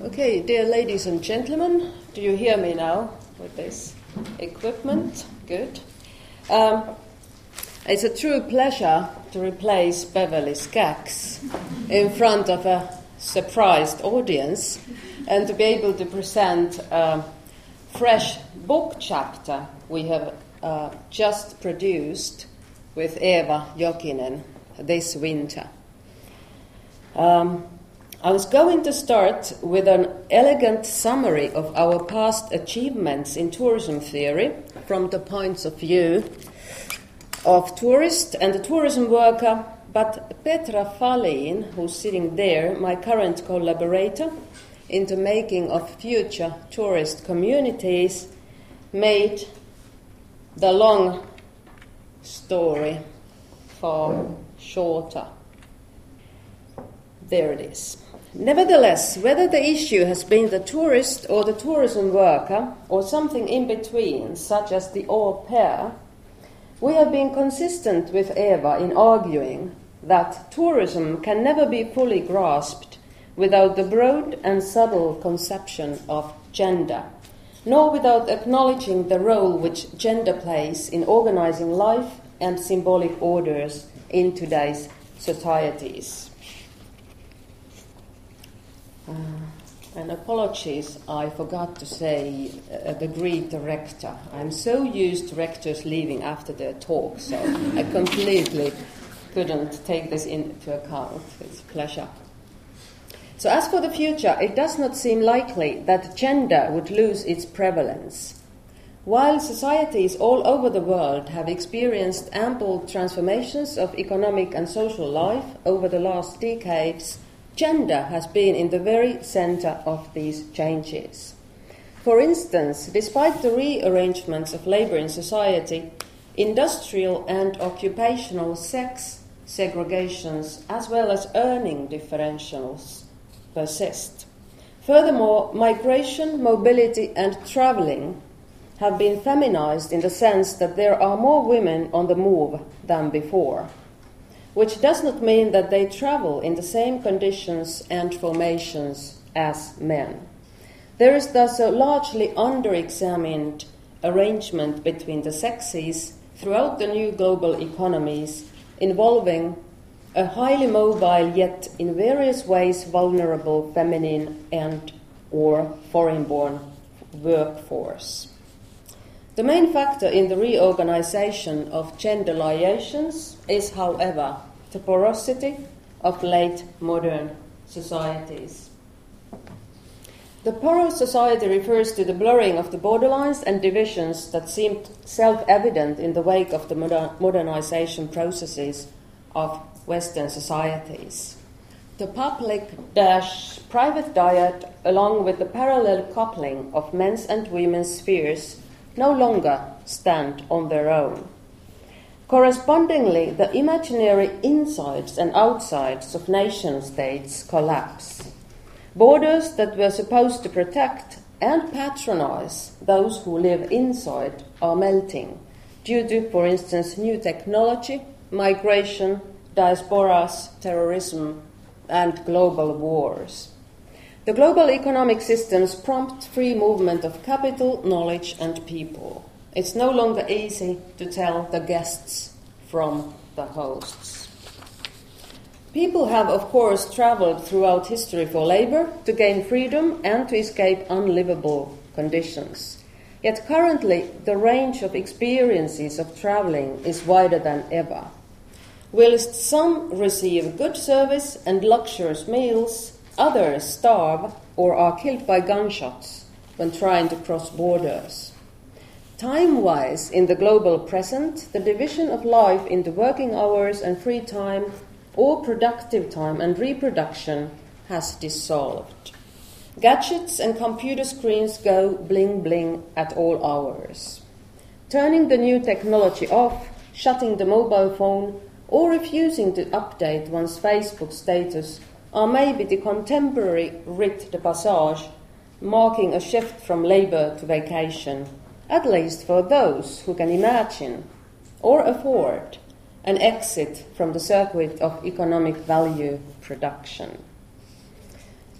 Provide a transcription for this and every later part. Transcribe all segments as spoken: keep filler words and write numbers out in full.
Okay, dear ladies and gentlemen, do you hear me now with this equipment? Good. Um, it's a true pleasure to replace Beverly Skaggs in front of a surprised audience and to be able to present a fresh book chapter we have uh, just produced with Eva Jokinen this winter. Um, I was going to start with an elegant summary of our past achievements in tourism theory from the points of view of tourist and the tourism worker, but Petra Fahlin, who's sitting there, my current collaborator in the making of future tourist communities, made the long story far shorter. There it is. Nevertheless, whether the issue has been the tourist or the tourism worker or something in between, such as the au pair, we have been consistent with Eva in arguing that tourism can never be fully grasped without the broad and subtle conception of gender, nor without acknowledging the role which gender plays in organizing life and symbolic orders in today's societies. Uh, and apologies, I forgot to say uh, the great director. I'm so used to rectors leaving after their talk, so I completely couldn't take this into account. It's a pleasure. So as for the future, it does not seem likely that gender would lose its prevalence. While societies all over the world have experienced ample transformations of economic and social life over the last decades, gender has been in the very center of these changes. For instance, despite the rearrangements of labor in society, industrial and occupational sex segregations as well as earning differentials persist. Furthermore, migration, mobility and traveling have been feminized in the sense that there are more women on the move than before, which does not mean that they travel in the same conditions and formations as men. There is thus a largely under-examined arrangement between the sexes throughout the new global economies involving a highly mobile yet in various ways vulnerable feminine and or foreign-born workforce. The main factor in the reorganization of gender liations is, however, the porosity of late modern societies. The porous society refers to the blurring of the borderlines and divisions that seemed self-evident in the wake of the moder- modernization processes of Western societies. The public-private dyad, along with the parallel coupling of men's and women's spheres, no longer stand on their own. Correspondingly, the imaginary insides and outsides of nation-states collapse. Borders that were supposed to protect and patronize those who live inside are melting due to, for instance, new technology, migration, diasporas, terrorism, and global wars. The global economic systems prompt free movement of capital, knowledge, and people. It's no longer easy to tell the guests from the hosts. People have, of course, traveled throughout history for labor, to gain freedom, and to escape unlivable conditions. Yet currently, the range of experiences of traveling is wider than ever. Whilst some receive good service and luxurious meals, others starve or are killed by gunshots when trying to cross borders. Time-wise, in the global present, the division of life into working hours and free time, or productive time and reproduction, has dissolved. Gadgets and computer screens go bling-bling at all hours. Turning the new technology off, shutting the mobile phone, or refusing to update one's Facebook status are maybe the contemporary rite de passage, marking a shift from labor to vacation, at least for those who can imagine or afford an exit from the circuit of economic value production.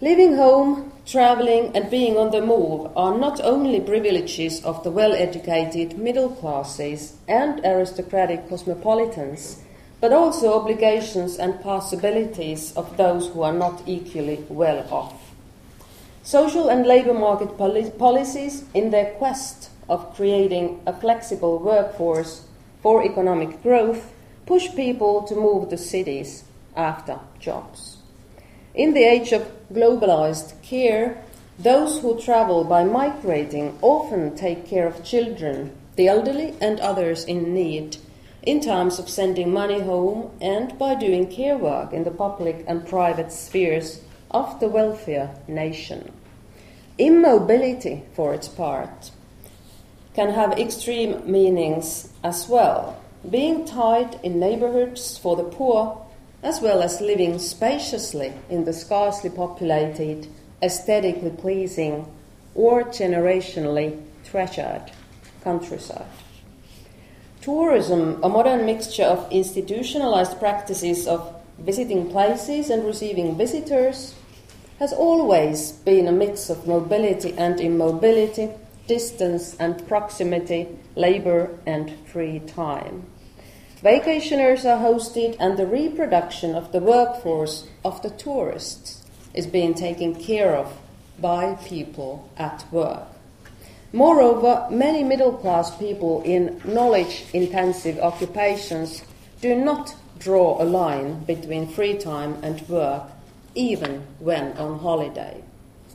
Living home, traveling and being on the move are not only privileges of the well-educated middle classes and aristocratic cosmopolitans, but also obligations and possibilities of those who are not equally well off. Social and labour market poli- policies, in their quest of creating a flexible workforce for economic growth, push people to move to cities after jobs. In the age of globalized care, those who travel by migrating often take care of children, the elderly and others in need, in terms of sending money home and by doing care work in the public and private spheres of the wealthier nation. Immobility, for its part, can have extreme meanings as well, being tied in neighborhoods for the poor, as well as living spaciously in the sparsely populated, aesthetically pleasing, or generationally treasured countryside. Tourism, a modern mixture of institutionalized practices of visiting places and receiving visitors, has always been a mix of mobility and immobility, distance and proximity, labor and free time. Vacationers are hosted, and the reproduction of the workforce of the tourists is being taken care of by people at work. Moreover, many middle-class people in knowledge-intensive occupations do not draw a line between free time and work, even when on holiday.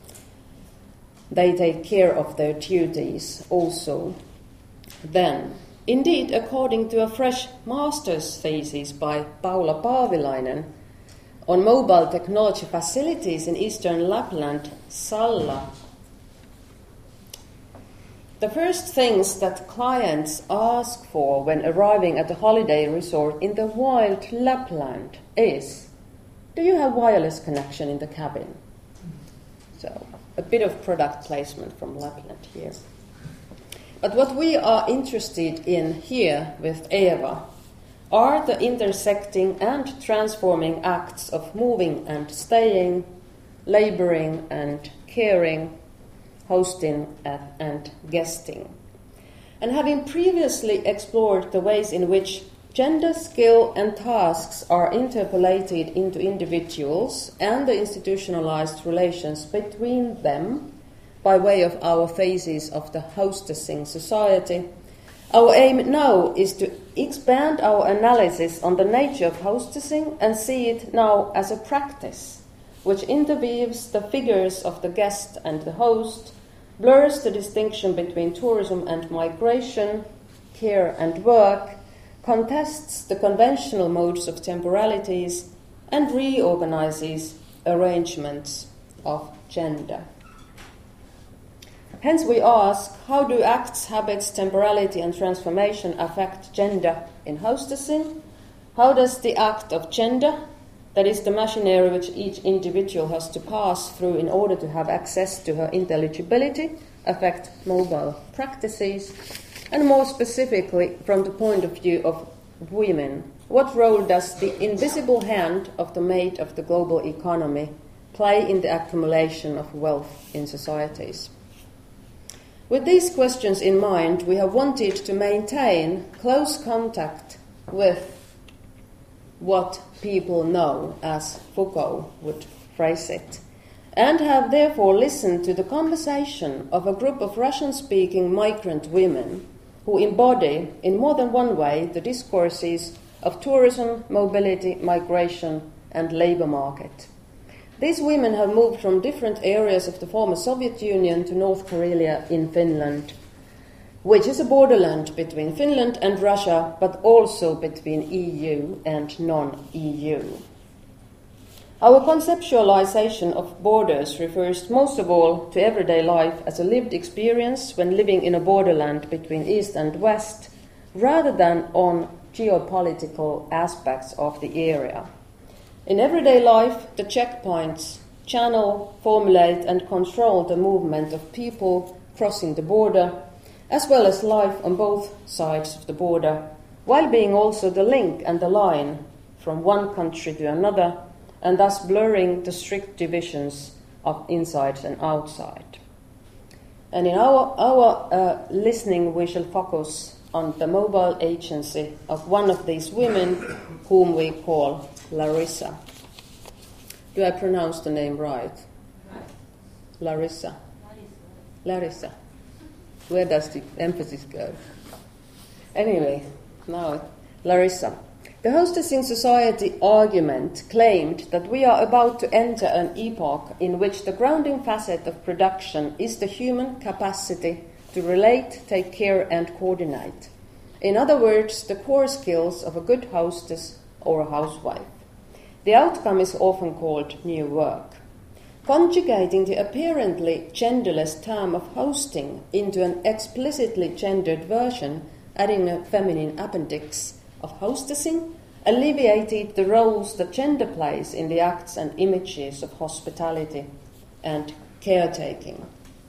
They take care of their duties also then. Indeed, according to a fresh master's thesis by Paula Paavilainen on mobile technology facilities in eastern Lapland, Salla, the first things that clients ask for when arriving at a holiday resort in the wild Lapland is, do you have wireless connection in the cabin? So, a bit of product placement from Lapland here. But what we are interested in here with Eva are the intersecting and transforming acts of moving and staying, laboring and caring, hosting and guesting. And having previously explored the ways in which gender, skill and tasks are interpolated into individuals and the institutionalized relations between them, by way of our phases of the hostessing society, our aim now is to expand our analysis on the nature of hostessing and see it now as a practice which interweaves the figures of the guest and the host, blurs the distinction between tourism and migration, care and work, contests the conventional modes of temporalities, and reorganizes arrangements of gender. Hence we ask, how do acts, habits, temporality and transformation affect gender in hostessing? How does the act of gender, that is the machinery which each individual has to pass through in order to have access to her intelligibility, affect mobile practices? And more specifically, from the point of view of women, what role does the invisible hand of the maid of the global economy play in the accumulation of wealth in societies? With these questions in mind, we have wanted to maintain close contact with what people know, as Foucault would phrase it, and have therefore listened to the conversation of a group of Russian-speaking migrant women who embody, in more than one way, the discourses of tourism, mobility, migration, and labour market. These women have moved from different areas of the former Soviet Union to North Karelia in Finland, which is a borderland between Finland and Russia, but also between E U and non-E U. Our conceptualization of borders refers most of all to everyday life as a lived experience when living in a borderland between East and West, rather than on geopolitical aspects of the area. In everyday life, the checkpoints channel, formulate and control the movement of people crossing the border, as well as life on both sides of the border, while being also the link and the line from one country to another, and thus blurring the strict divisions of inside and outside. And in our, our uh, listening, we shall focus on the mobile agency of one of these women, whom we call Larissa. Do I pronounce the name right? Larissa. Larissa. Where does the emphasis go? Anyway, now, Larissa. The Hostessing Society argument claimed that we are about to enter an epoch in which the grounding facet of production is the human capacity to relate, take care, and coordinate. In other words, the core skills of a good hostess or a housewife. The outcome is often called new work. Conjugating the apparently genderless term of hosting into an explicitly gendered version, adding a feminine appendix of hostessing, alleviated the roles that gender plays in the acts and images of hospitality and caretaking.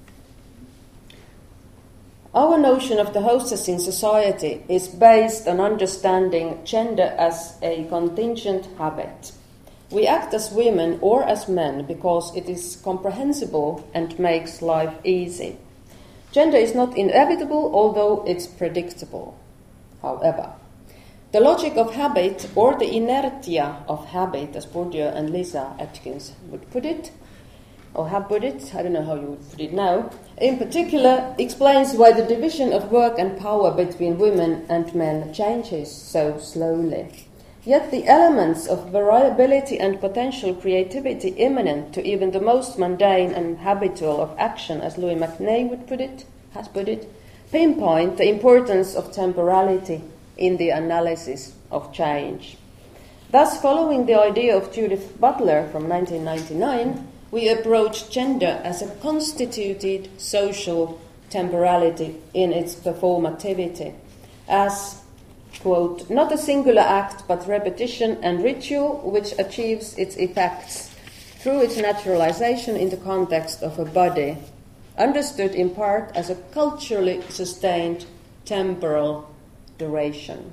Our notion of the hostessing society is based on understanding gender as a contingent habit. We act as women or as men because it is comprehensible and makes life easy. Gender is not inevitable, although it's predictable. However, the logic of habit, or the inertia of habit, as Bourdieu and Lisa Atkins would put it, or have put it, I don't know how you would put it now, in particular explains why the division of work and power between women and men changes so slowly. Yet the elements of variability and potential creativity immanent to even the most mundane and habitual of action, as Louis MacNay would put it, has put it, pinpoint the importance of temporality in the analysis of change. Thus, following the idea of Judith Butler from nineteen ninety-nine, we approach gender as a constituted social temporality in its performativity, as, quote, not a singular act but repetition and ritual which achieves its effects through its naturalization in the context of a body, understood in part as a culturally sustained temporal duration.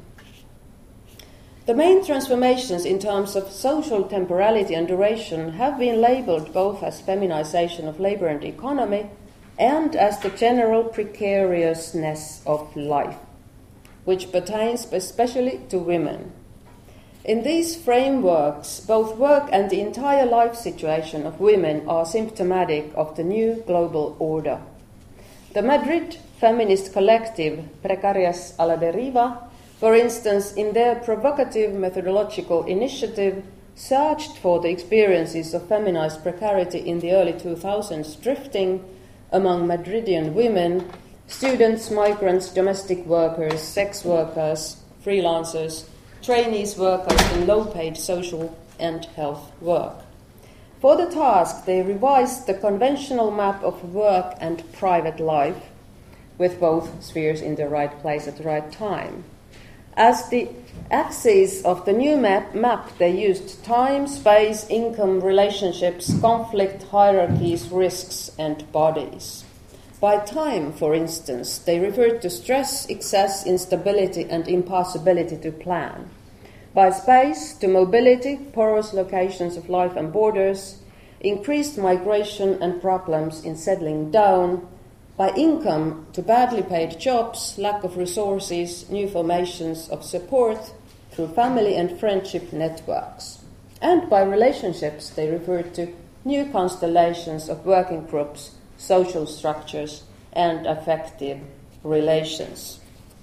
The main transformations in terms of social temporality and duration have been labeled both as feminization of labor and economy and as the general precariousness of life, which pertains especially to women. In these frameworks, both work and the entire life situation of women are symptomatic of the new global order. The Madrid feminist collective Precarias a la Deriva, for instance, in their provocative methodological initiative, searched for the experiences of feminized precarity in the early two thousands, drifting among Madridian women, students, migrants, domestic workers, sex workers, freelancers, trainees, workers in low-paid social and health work. For the task, they revised the conventional map of work and private life, with both spheres in the right place at the right time. As the axes of the new map, map, they used time, space, income, relationships, conflict, hierarchies, risks, and bodies. By time, for instance, they referred to stress, excess, instability, and impossibility to plan. By space, to mobility, porous locations of life and borders, increased migration and problems in settling down. By income, to badly paid jobs, lack of resources, new formations of support through family and friendship networks. And by relationships, they referred to new constellations of working groups, social structures, and affective relations.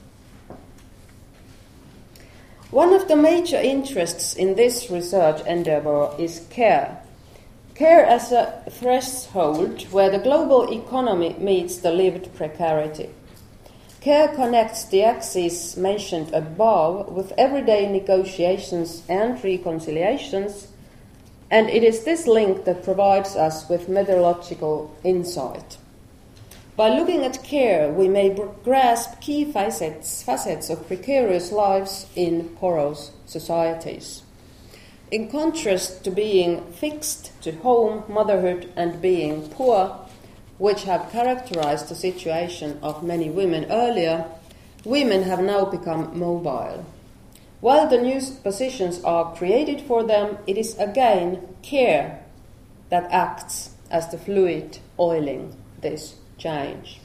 One of the major interests in this research endeavor is care. Care as a threshold where the global economy meets the lived precarity. Care connects the axes mentioned above with everyday negotiations and reconciliations, and it is this link that provides us with methodological insight. By looking at care, we may grasp key facets, facets of precarious lives in porous societies. In contrast to being fixed to home, motherhood, and being poor, which have characterized the situation of many women earlier, women have now become mobile. While the new positions are created for them, it is again care that acts as the fluid oiling this change.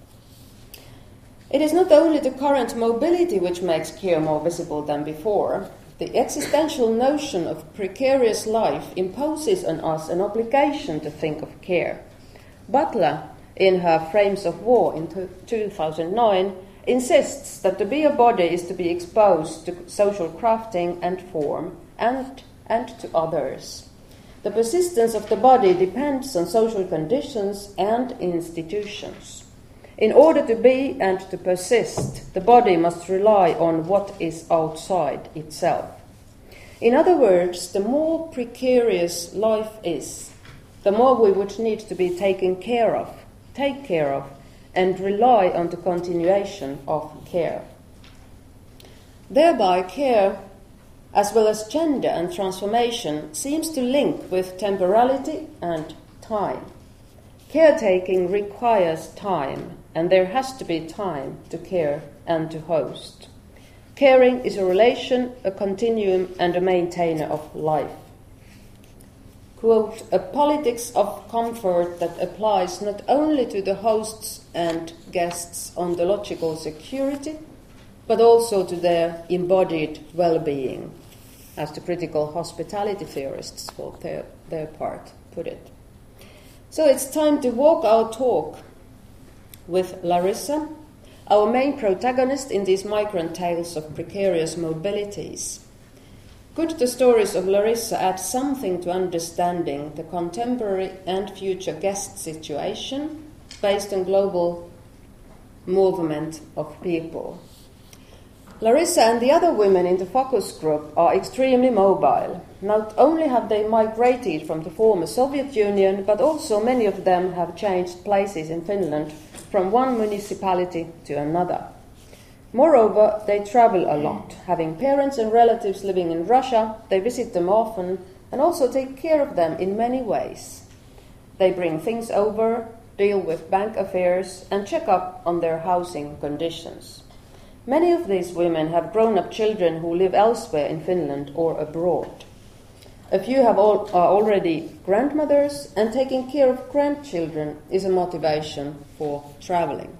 It is not only the current mobility which makes care more visible than before. The existential notion of precarious life imposes on us an obligation to think of care. Butler, in her Frames of War in two thousand nine, insists that to be a body is to be exposed to social crafting and form, and, and to others. The persistence of the body depends on social conditions and institutions. In order to be and to persist, the body must rely on what is outside itself. In other words, the more precarious life is, the more we would need to be taken care of, take care of, and rely on the continuation of care. Thereby, care, as well as gender and transformation, seems to link with temporality and time. Caretaking requires time, and there has to be time to care and to host. Caring is a relation, a continuum, and a maintainer of life. Quote, a politics of comfort that applies not only to the hosts and guests' ontological security, but also to their embodied well-being, as the critical hospitality theorists, for their, their part, put it. So it's time to walk our talk with Larissa, our main protagonist in these migrant tales of precarious mobilities. Could the stories of Larissa add something to understanding the contemporary and future guest situation based on global movement of people? Larissa and the other women in the focus group are extremely mobile. Not only have they migrated from the former Soviet Union, but also many of them have changed places in Finland from one municipality to another. Moreover, they travel a lot. Having parents and relatives living in Russia, they visit them often and also take care of them in many ways. They bring things over, deal with bank affairs, and check up on their housing conditions. Many of these women have grown-up children who live elsewhere in Finland or abroad. A few have all, are already grandmothers, and taking care of grandchildren is a motivation for traveling.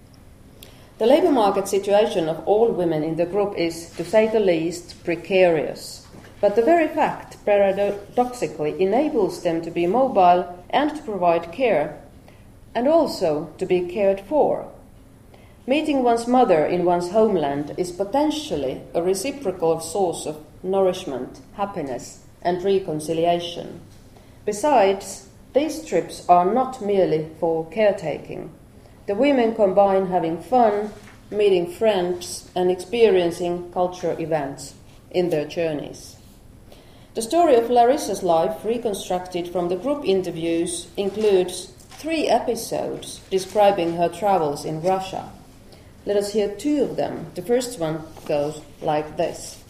The labour market situation of all women in the group is, to say the least, precarious. But the very fact, paradoxically, enables them to be mobile and to provide care, and also to be cared for. Meeting one's mother in one's homeland is potentially a reciprocal source of nourishment, happiness, and reconciliation. Besides, these trips are not merely for caretaking. The women combine having fun, meeting friends, and experiencing cultural events in their journeys. The story of Larissa's life, reconstructed from the group interviews, includes three episodes describing her travels in Russia. Let us hear two of them. The first one goes like this.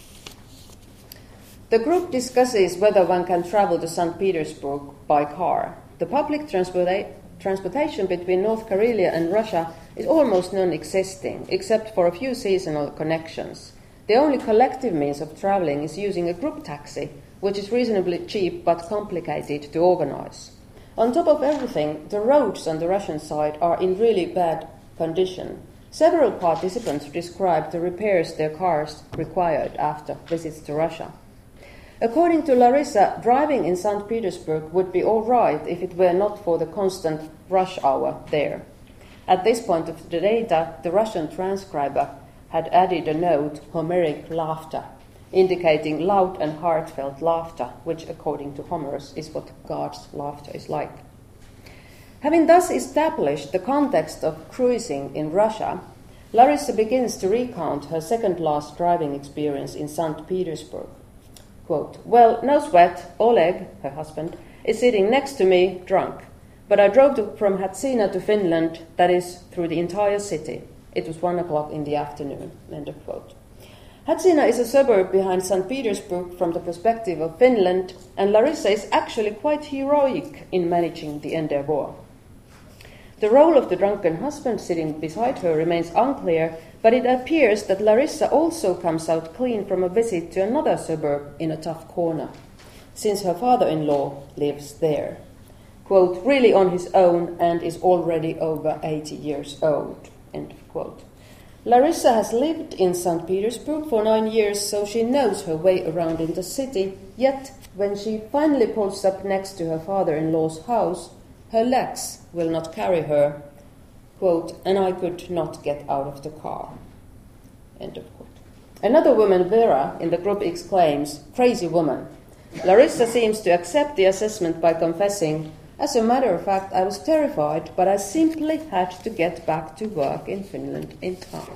The group discusses whether one can travel to Saint Petersburg by car. The public transporta- transportation between North Karelia and Russia is almost non-existing, except for a few seasonal connections. The only collective means of traveling is using a group taxi, which is reasonably cheap but complicated to organize. On top of everything, the roads on the Russian side are in really bad condition. Several participants described the repairs their cars required after visits to Russia. According to Larissa, driving in Saint Petersburg would be all right if it were not for the constant rush hour there. At this point of the data, the Russian transcriber had added a note, Homeric laughter, indicating loud and heartfelt laughter, which, according to Homerus, is what God's laughter is like. Having thus established the context of cruising in Russia, Larissa begins to recount her second-last driving experience in Saint Petersburg. Quote, well, no sweat, Oleg, her husband, is sitting next to me, drunk. But I drove to, from Hatsina to Finland, that is, through the entire city. It was one o'clock in the afternoon, end of quote. Hatsina is a suburb behind Saint Petersburg from the perspective of Finland, and Larissa is actually quite heroic in managing the endeavour. The role of the drunken husband sitting beside her remains unclear, but it appears that Larissa also comes out clean from a visit to another suburb in a tough corner, since her father-in-law lives there. quote, really on his own and is already over eighty years old, end of quote. Larissa has lived in Saint Petersburg for nine years, so she knows her way around in the city, yet when she finally pulls up next to her father-in-law's house, her legs will not carry her, quote, and I could not get out of the car, end of quote. Another woman, Vera, in the group exclaims, crazy woman. Larissa seems to accept the assessment by confessing, as a matter of fact, I was terrified, but I simply had to get back to work in Finland in time.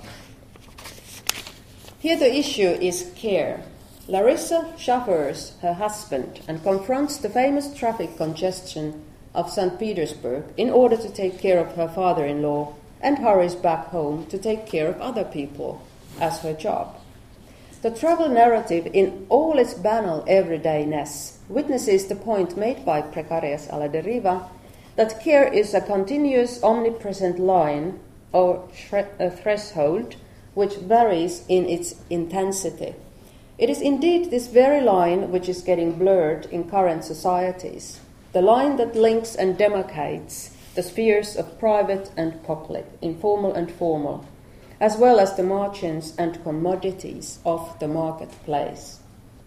Here the issue is care. Larissa chauffeurs her husband and confronts the famous traffic congestion of Saint Petersburg in order to take care of her father-in-law and hurries back home to take care of other people as her job. The travel narrative in all its banal everydayness witnesses the point made by Precarious a la Deriva that care is a continuous omnipresent line or thre- a threshold which varies in its intensity. It is indeed this very line which is getting blurred in current societies, the line that links and demarcates the spheres of private and public, informal and formal, as well as the margins and commodities of the marketplace.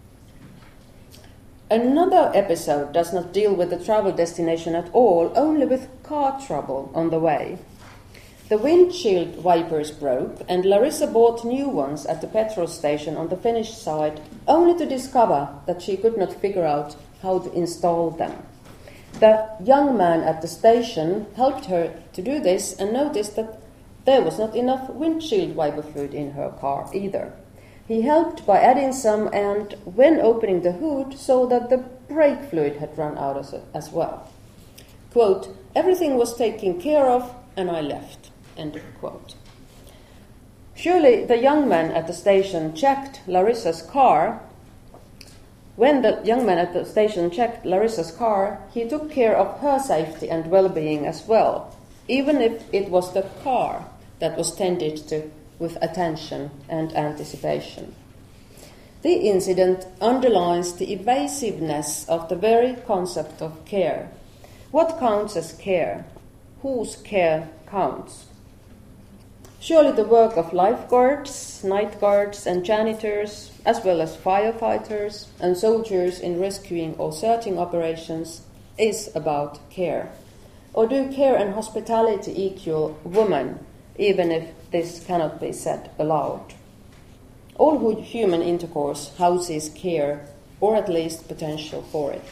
Another episode does not deal with the travel destination at all, only with car trouble on the way. The windshield wipers broke, and Larissa bought new ones at the petrol station on the Finnish side, only to discover that she could not figure out how to install them. The young man at the station helped her to do this and noticed that there was not enough windshield wiper fluid in her car either. He helped by adding some and, when opening the hood, saw that the brake fluid had run out as, as well. Quote, everything was taken care of and I left, end of quote. Surely the young man at the station checked Larissa's car. When the young man at the station checked Larissa's car, he took care of her safety and well-being as well, even if it was the car that was tended to with attention and anticipation. The incident underlines the evasiveness of the very concept of care. What counts as care? Whose care counts? Surely the work of lifeguards, night guards and janitors, as well as firefighters and soldiers in rescuing or searching operations, is about care. Or do care and hospitality equal woman, even if this cannot be said aloud? All human intercourse houses care, or at least potential for it.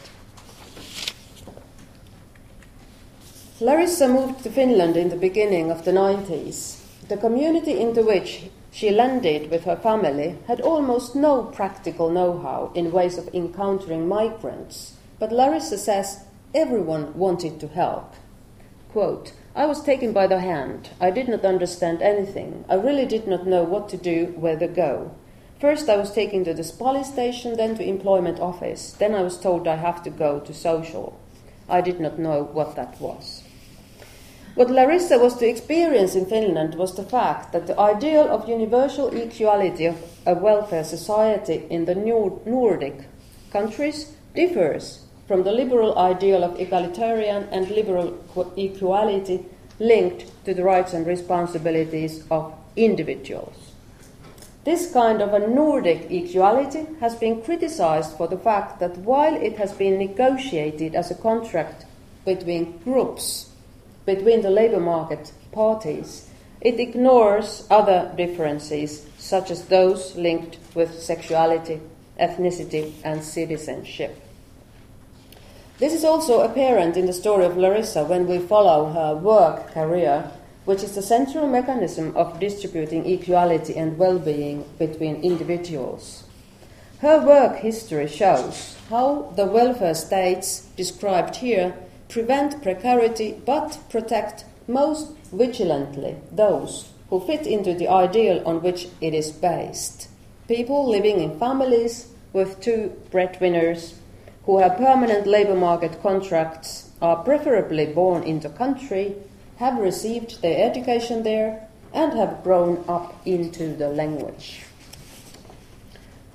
Larissa moved to Finland in the beginning of the nineties. The community into which she landed with her family had almost no practical know-how in ways of encountering migrants, but Larissa says everyone wanted to help. Quote, I was taken by the hand. I did not understand anything. I really did not know what to do, where to go. First I was taken to the police station, then to employment office. Then I was told I have to go to social. I did not know what that was. What Larissa was to experience in Finland was the fact that the ideal of universal equality of a welfare society in the Nordic countries differs from the liberal ideal of egalitarian and liberal equality linked to the rights and responsibilities of individuals. This kind of a Nordic equality has been criticized for the fact that while it has been negotiated as a contract between groups, between the labour market parties, it ignores other differences such as those linked with sexuality, ethnicity and citizenship. This is also apparent in the story of Larissa when we follow her work career, which is the central mechanism of distributing equality and well-being between individuals. Her work history shows how the welfare states described here prevent precarity but protect most vigilantly those who fit into the ideal on which it is based. People living in families with two breadwinners who have permanent labour market contracts, are preferably born in the country, have received their education there, and have grown up into the language.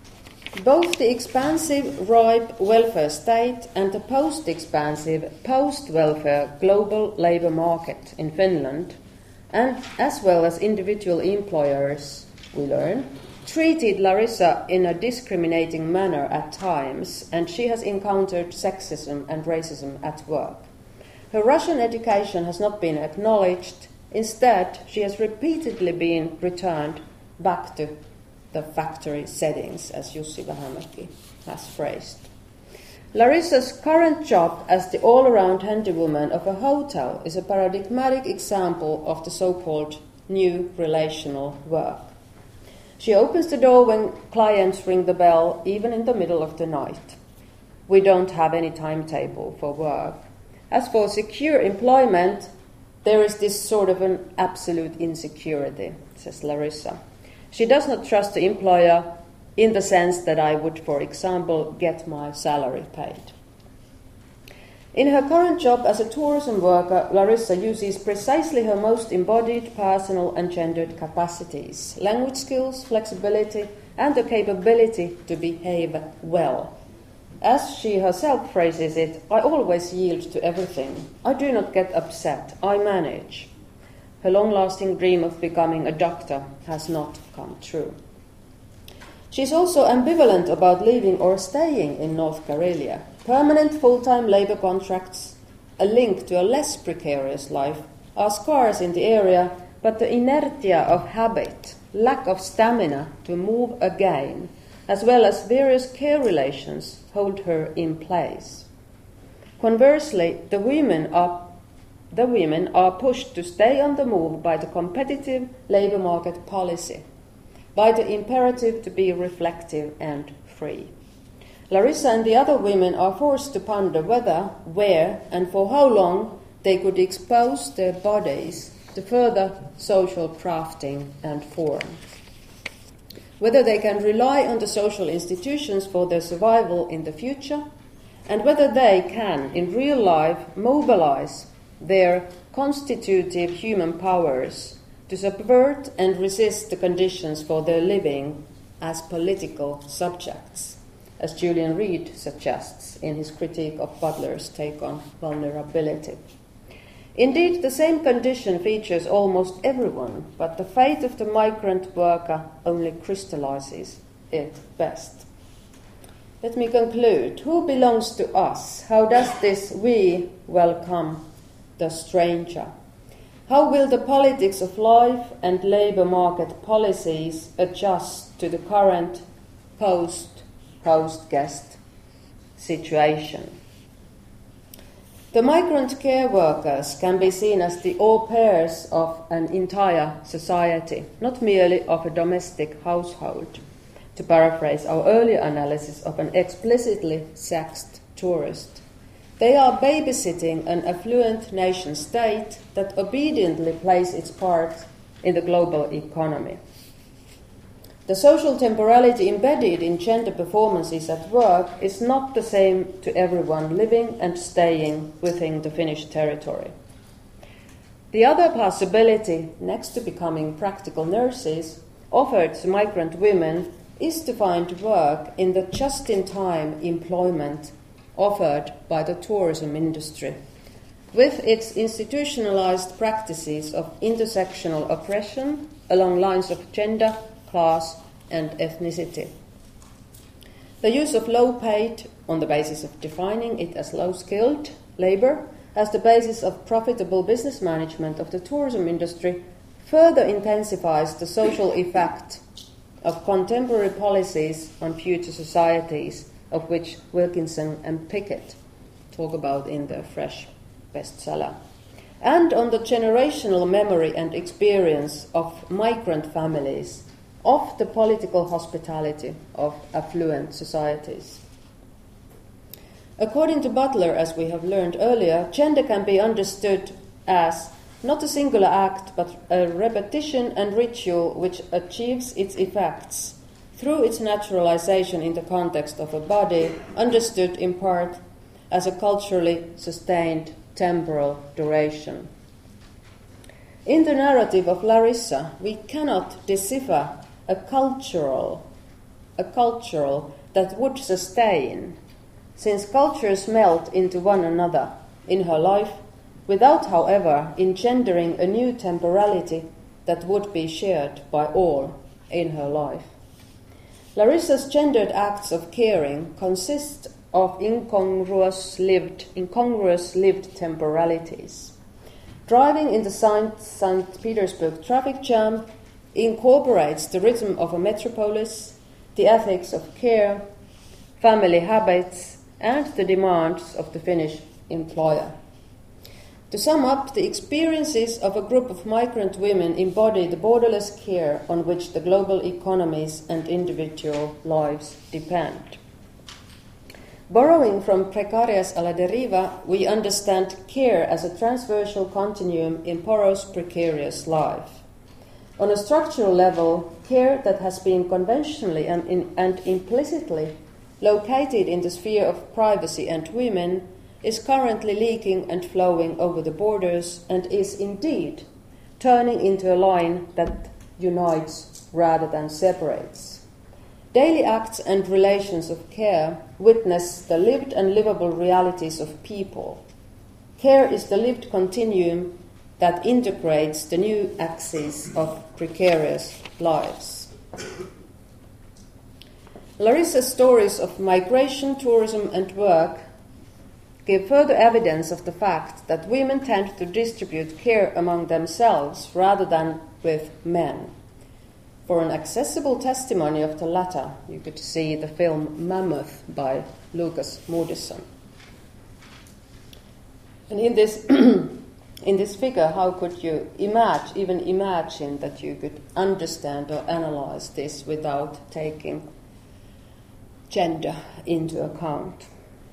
Both the expansive, ripe welfare state and the post-expansive, post-welfare global labour market in Finland, and as well as individual employers, we learn, treated Larissa in a discriminating manner at times, and she has encountered sexism and racism at work. Her Russian education has not been acknowledged. Instead, she has repeatedly been returned back to the factory settings, as Jussi Vähämäki has phrased. Larissa's current job as the all-around handywoman of a hotel is a paradigmatic example of the so-called new relational work. She opens the door when clients ring the bell, even in the middle of the night. We don't have any timetable for work. As for secure employment, there is this sort of an absolute insecurity, says Larissa. She does not trust the employer in the sense that I would, for example, get my salary paid. In her current job as a tourism worker, Larissa uses precisely her most embodied personal and gendered capacities, language skills, flexibility, and the capability to behave well. As she herself phrases it, I always yield to everything. I do not get upset. I manage. Her long-lasting dream of becoming a doctor has not come true. She is also ambivalent about leaving or staying in North Karelia. Permanent full-time labour contracts, a link to a less precarious life, are scarce in the area, but the inertia of habit, lack of stamina to move again, as well as various care relations, hold her in place. Conversely, the women are The women are pushed to stay on the move by the competitive labour market policy, by the imperative to be reflective and free. Larissa and the other women are forced to ponder whether, where, and for how long they could expose their bodies to further social crafting and form. Whether they can rely on the social institutions for their survival in the future, and whether they can, in real life, mobilize their constitutive human powers to subvert and resist the conditions for their living as political subjects, as Julian Reed suggests in his critique of Butler's take on vulnerability. Indeed, the same condition features almost everyone, but the fate of the migrant worker only crystallizes it best. Let me conclude. Who belongs to us? How does this we welcome the stranger? How will the politics of life and labour market policies adjust to the current post-post-guest situation? The migrant care workers can be seen as the au pairs of an entire society, not merely of a domestic household, to paraphrase our earlier analysis of an explicitly sexed tourist. They are babysitting an affluent nation state that obediently plays its part in the global economy. The social temporality embedded in gender performances at work is not the same to everyone living and staying within the Finnish territory. The other possibility, next to becoming practical nurses, offered to migrant women is to find work in the just-in-time employment offered by the tourism industry, with its institutionalized practices of intersectional oppression along lines of gender, class, and ethnicity. The use of low-paid, on the basis of defining it as low-skilled, labour, as the basis of profitable business management of the tourism industry further intensifies the social effect of contemporary policies on future societies, of which Wilkinson and Pickett talk about in their Fresh bestseller, and on the generational memory and experience of migrant families, of the political hospitality of affluent societies. According to Butler, as we have learned earlier, gender can be understood as not a singular act, but a repetition and ritual which achieves its effects through its naturalization in the context of a body, understood in part as a culturally sustained temporal duration. In the narrative of Larissa, we cannot decipher a cultural, a cultural that would sustain, since cultures melt into one another in her life, without, however, engendering a new temporality that would be shared by all in her life. Larissa's gendered acts of caring consist of incongruous lived, incongruous lived temporalities. Driving in the Saint Petersburg traffic jam incorporates the rhythm of a metropolis, the ethics of care, family habits, and the demands of the Finnish employer. To sum up, the experiences of a group of migrant women embody the borderless care on which the global economies and individual lives depend. Borrowing from Precarias a la Deriva, we understand care as a transversal continuum in porous, precarious life. On a structural level, care that has been conventionally and, in, and implicitly located in the sphere of privacy and women is currently leaking and flowing over the borders and is indeed turning into a line that unites rather than separates. Daily acts and relations of care witness the lived and livable realities of people. Care is the lived continuum that integrates the new axis of precarious lives. Larissa's stories of migration, tourism, and work give further evidence of the fact that women tend to distribute care among themselves rather than with men. For an accessible testimony of the latter, you could see the film Mammoth by Lucas Moodysson. And in this, in this figure, how could you imagine, even imagine that you could understand or analyze this without taking gender into account?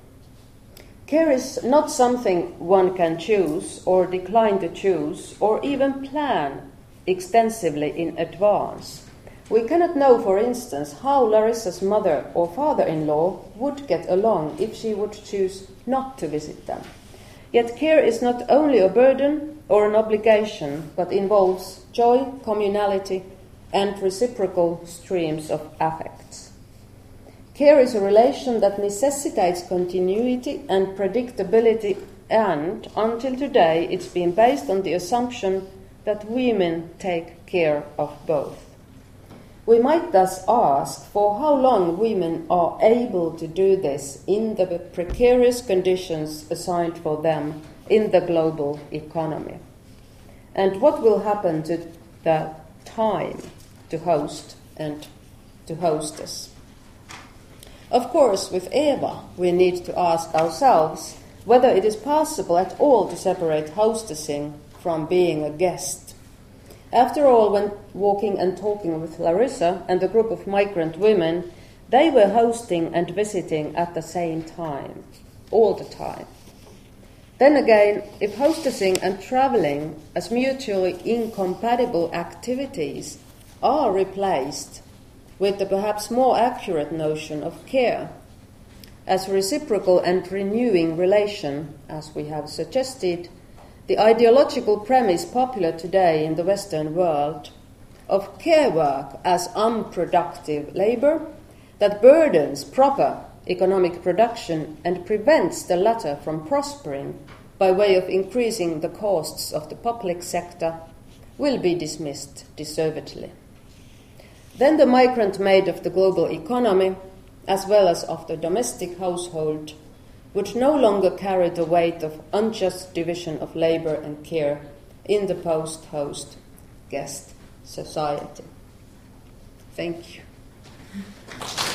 Care is not something one can choose or decline to choose or even plan extensively in advance. We cannot know, for instance, how Larissa's mother or father-in-law would get along if she would choose not to visit them. Yet care is not only a burden or an obligation, but involves joy, communality, and reciprocal streams of affects. Care is a relation that necessitates continuity and predictability, and until today it's been based on the assumption that women take care of both. We might thus ask for how long women are able to do this in the precarious conditions assigned for them in the global economy. And what will happen to the time to host and to hostess? Of course, with Eva, we need to ask ourselves whether it is possible at all to separate hostessing from being a guest. After all, when walking and talking with Larissa and a group of migrant women, they were hosting and visiting at the same time, all the time. Then again, if hostessing and traveling as mutually incompatible activities are replaced with the perhaps more accurate notion of care as a reciprocal and renewing relation, as we have suggested, the ideological premise popular today in the Western world of care work as unproductive labor that burdens proper economic production and prevents the latter from prospering by way of increasing the costs of the public sector will be dismissed deservedly. Then the migrant maid of the global economy, as well as of the domestic household, would no longer carry the weight of unjust division of labor and care in the post-host guest society. Thank you.